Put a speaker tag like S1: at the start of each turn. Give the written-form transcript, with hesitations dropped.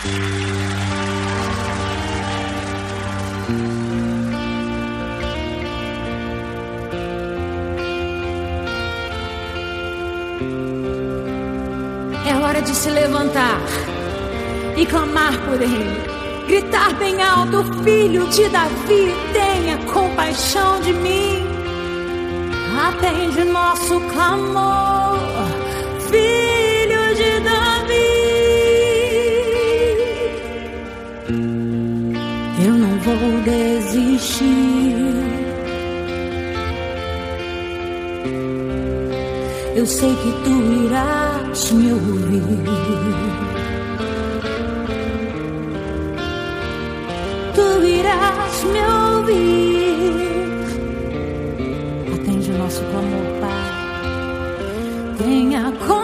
S1: É hora de se levantar e clamar por Ele, gritar bem alto: Filho de Davi, tenha compaixão de mim. Atende nosso clamor, Filho de Davi. Eu não vou desistir. Eu sei que tu irás me ouvir. Tu irás me ouvir. Atende o nosso clamor, Pai. Tenha compaixão.